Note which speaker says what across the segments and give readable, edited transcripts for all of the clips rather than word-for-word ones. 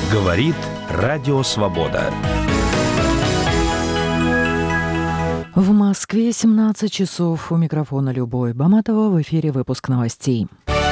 Speaker 1: Говорит Радио Свобода.
Speaker 2: В Москве 17 часов. У микрофона Любовь Баматова. В эфире выпуск новостей.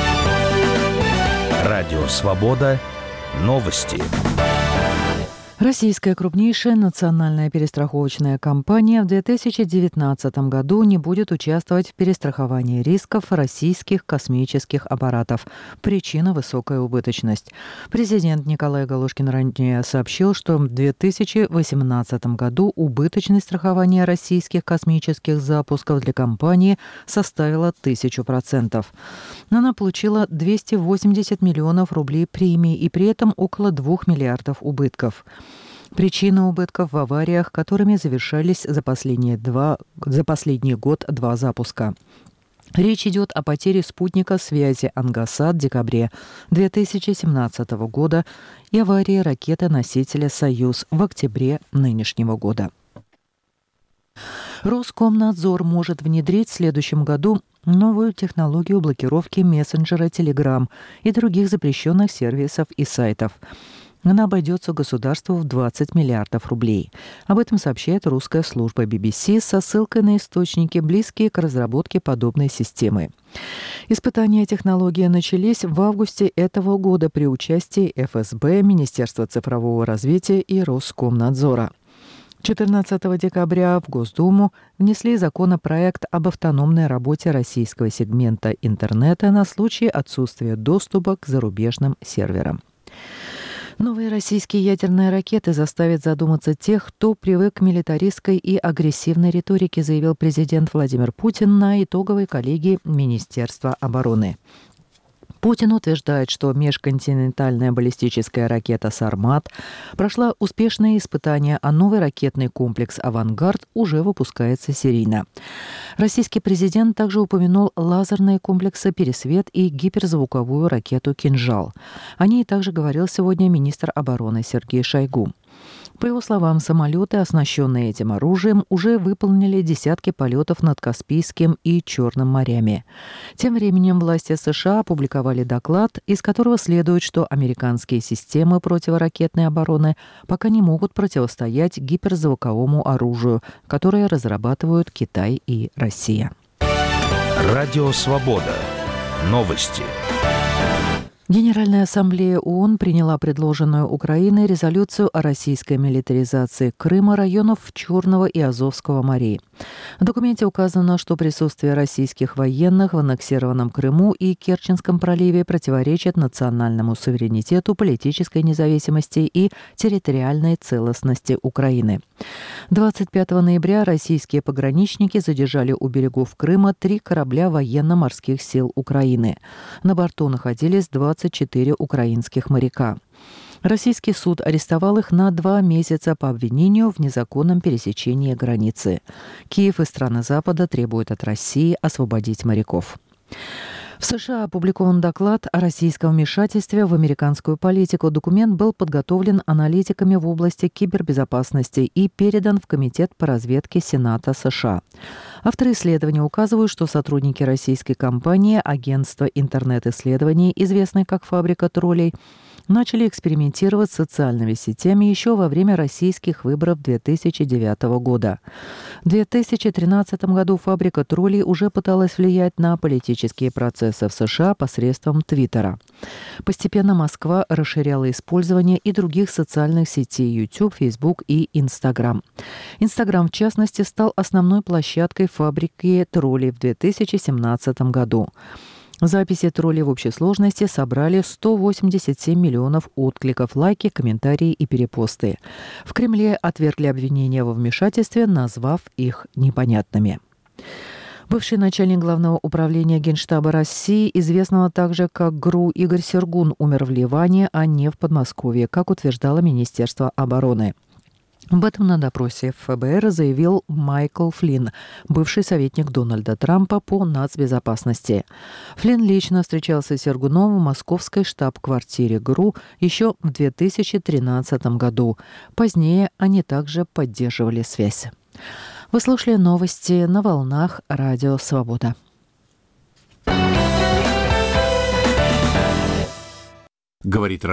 Speaker 1: Радио Свобода. Новости.
Speaker 2: Российская крупнейшая национальная перестраховочная компания в 2019 году не будет участвовать в перестраховании рисков российских космических аппаратов. Причина – высокая убыточность. Президент Николай Галушкин ранее сообщил, что в 2018 году убыточность страхования российских космических запусков для компании составила 1000%. Она получила 280 миллионов рублей премии и при этом около 2 миллиардов убытков. Причина убытков в авариях, которыми завершались за последний год 2 запуска. Речь идет о потере спутника связи «Ангосат» в декабре 2017 года и аварии ракеты-носителя «Союз» в октябре нынешнего года. Роскомнадзор может внедрить в следующем году новую технологию блокировки мессенджера Telegram и других запрещенных сервисов и сайтов. Она обойдется государству в 20 миллиардов рублей. Об этом сообщает русская служба BBC со ссылкой на источники, близкие к разработке подобной системы. Испытания технологии начались в августе этого года при участии ФСБ, Министерства цифрового развития и Роскомнадзора. 14 декабря в Госдуму внесли законопроект об автономной работе российского сегмента интернета на случай отсутствия доступа к зарубежным серверам. Новые российские ядерные ракеты заставят задуматься тех, кто привык к милитаристской и агрессивной риторике, заявил президент Владимир Путин на итоговой коллегии Министерства обороны. Путин утверждает, что межконтинентальная баллистическая ракета «Сармат» прошла успешные испытания, а новый ракетный комплекс «Авангард» уже выпускается серийно. Российский президент также упомянул лазерные комплексы «Пересвет» и гиперзвуковую ракету «Кинжал». О ней также говорил сегодня министр обороны Сергей Шойгу. По его словам, самолеты, оснащенные этим оружием, уже выполнили десятки полетов над Каспийским и Черным морями. Тем временем власти США опубликовали доклад, из которого следует, что американские системы противоракетной обороны пока не могут противостоять гиперзвуковому оружию, которое разрабатывают Китай и Россия.
Speaker 1: Радио Свобода. Новости.
Speaker 2: Генеральная ассамблея ООН приняла предложенную Украиной резолюцию о российской милитаризации Крыма, районов Черного и Азовского морей. В документе указано, что присутствие российских военных в аннексированном Крыму и Керченском проливе противоречит национальному суверенитету, политической независимости и территориальной целостности Украины. 25 ноября российские пограничники задержали у берегов Крыма 3 корабля военно-морских сил Украины. На борту находились 24 украинских моряка. Российский суд арестовал их на 2 месяца по обвинению в незаконном пересечении границы. Киев и страны Запада требуют от России освободить моряков. В США опубликован доклад о российском вмешательстве в американскую политику. Документ был подготовлен аналитиками в области кибербезопасности и передан в Комитет по разведке Сената США. Авторы исследования указывают, что сотрудники российской компании Агентства интернет-исследований, известной как «Фабрика троллей», начали экспериментировать с социальными сетями еще во время российских выборов 2009 года. В 2013 году «Фабрика троллей» уже пыталась влиять на политические процессы в США посредством Твиттера. Постепенно Москва расширяла использование и других социальных сетей YouTube, Facebook и Instagram. Instagram, в частности, стал основной площадкой «Фабрики троллей» в 2017 году. Записи троллей в общей сложности собрали 187 миллионов откликов, лайки, комментарии и перепосты. В Кремле отвергли обвинения во вмешательстве, назвав их непонятными. Бывший начальник Главного управления Генштаба России, известного также как ГРУ, Игорь Сергун, умер в Ливане, а не в Подмосковье, как утверждало Министерство обороны. Об этом на допросе в ФБР заявил Майкл Флинн, бывший советник Дональда Трампа по нацбезопасности. Флинн лично встречался с Сергуновым в московской штаб-квартире ГРУ еще в 2013 году. Позднее они также поддерживали связь. Вы слушали новости на волнах Радио Свобода.
Speaker 1: Говорит